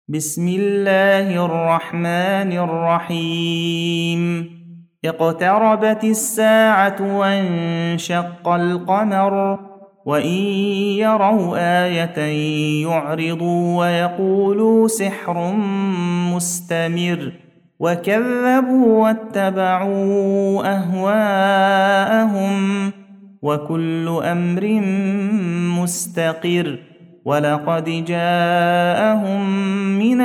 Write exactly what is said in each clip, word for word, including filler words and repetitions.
بسم الله الرحمن الرحيم اقتربت الساعة وانشق القمر وإن يروا آية يعرضوا ويقولوا سحر مستمر وكذبوا واتبعوا أهواءهم وكل أمر مستقر ولقد جاءهم من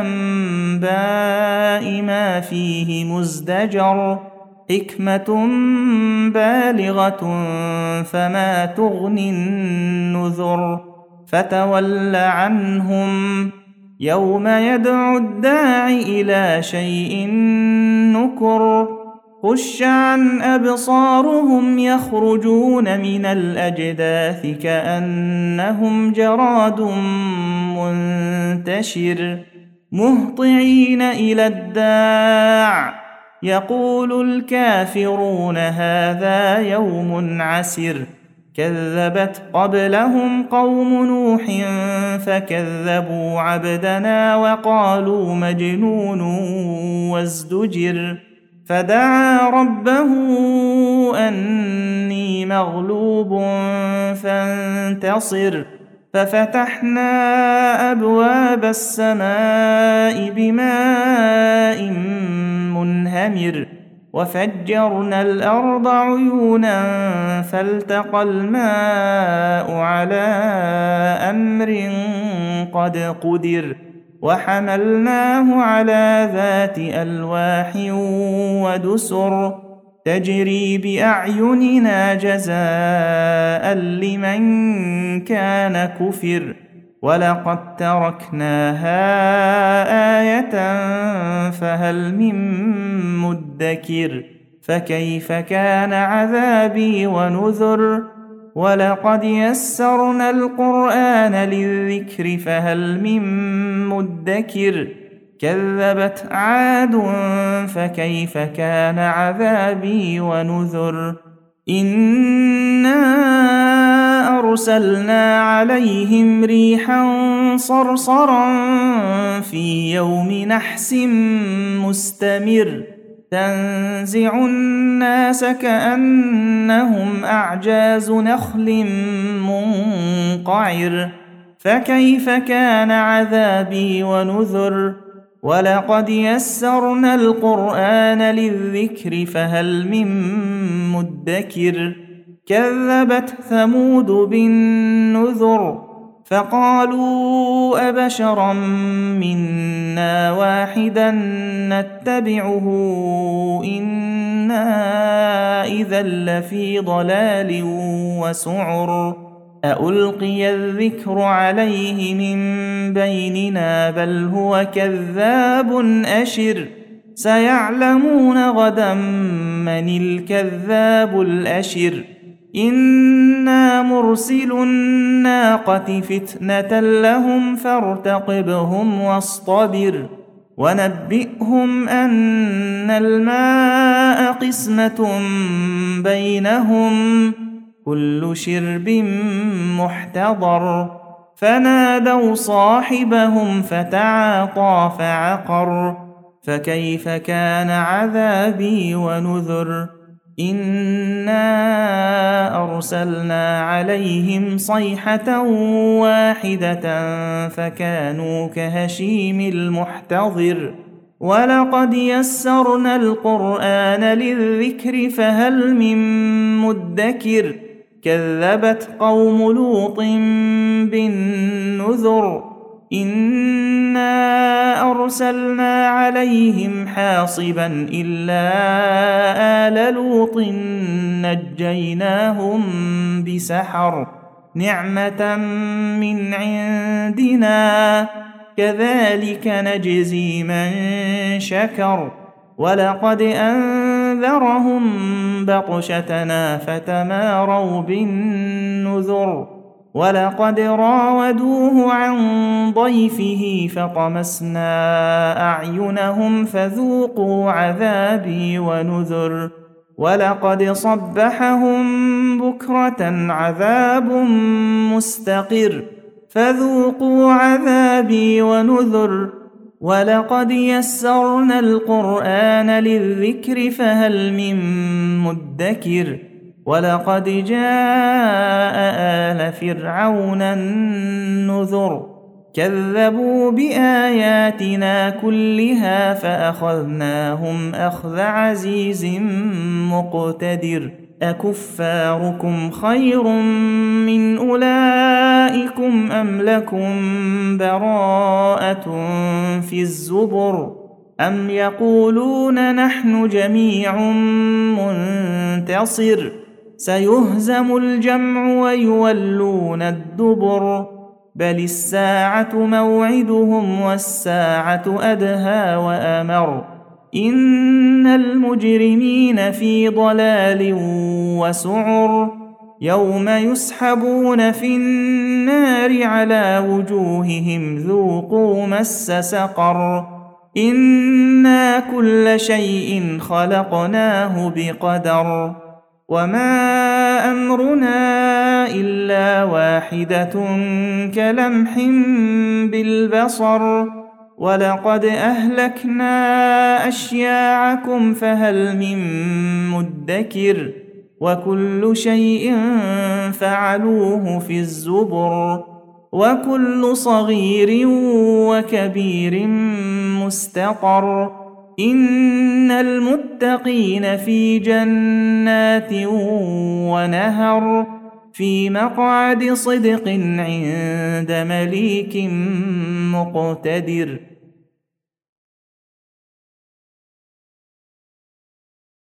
الأنباء ما فيه مزدجر حكمة بالغة فما تغني النذر فتول عنهم يوم يدعو الداع إلى شيء نكر خش عن أبصارهم يخرجون من الأجداث كأنهم جراد منتشر مهطعين إلى الداع يقول الكافرون هذا يوم عسر كذبت قبلهم قوم نوح فكذبوا عبدنا وقالوا مجنون وازدجر فدعا ربه أني مغلوب فانتصر ففتحنا أبواب السماء بماء منهمر وفجرنا الأرض عيونا فالتقى الماء على أمر قد قدر وحملناه على ذات ألواح ودسر تجري بأعيننا جزاء لمن كان كفر ولقد تركناها آية فهل من مدكر فكيف كان عذابي ونذر ولقد يسرنا القرآن للذكر فهل من مدكر كذبت عاد فكيف كان عذابي ونذر إنا أرسلنا عليهم ريحا صرصرا في يوم نحس مستمر تنزع الناس كأنهم أعجاز نخل منقعر فكيف كان عذابي ونذر ولقد يسرنا القرآن للذكر فهل من مدكر كذبت ثمود بالنذر فقالوا أبشرا منا واحدا نتبعه إنا إذا لفي ضلال وسعر ألقي الذكر عليه من بيننا بل هو كذاب أشر سيعلمون غدا من الكذاب الأشر إنا مرسل الناقة فتنة لهم فارتقبهم واصطبر ونبئهم أن الماء قسمة بينهم كل شرب محتضر فنادوا صاحبهم فتعاطى فعقر فكيف كان عذابي ونذر إنا أرسلنا عليهم صيحة واحدة فكانوا كهشيم المحتضر ولقد يسرنا القرآن للذكر فهل من مدكر كذبت قوم لوط بالنذر إنا أرسلنا عليهم حاصبا إلا آل لوط نجيناهم بسحر نعمة من عندنا كذلك نجزي من شكر ولقد أنذرهم بطشتنا فتماروا بالنذر ولقد راودوه عن ضيفه فطمسنا أعينهم فذوقوا عذابي ونذر ولقد صبحهم بكرة عذاب مستقر فذوقوا عذابي ونذر ولقد يسرنا القرآن للذكر فهل من مدكر ولقد جاء آل فرعون النذر كذبوا بآياتنا كلها فأخذناهم أخذ عزيز مقتدر أكفاركم خير من أولئكم أم لكم براءة في الزبر أم يقولون نحن جميع منتصر سيهزم الجمع ويولون الدبر بل الساعة موعدهم والساعة أدهى وأمر إن المجرمين في ضلال وسعر يوم يسحبون في النار على وجوههم ذوقوا مس سقر إنا كل شيء خلقناه بقدر وما أمرنا إلا واحدة كلمح بالبصر ولقد أهلكنا أشياعكم فهل من مدكر وكل شيء فعلوه في الزبر وكل صغير وكبير مستقر إن المتقين في جنات ونهر في مقعد صدق عند مليك مقتدر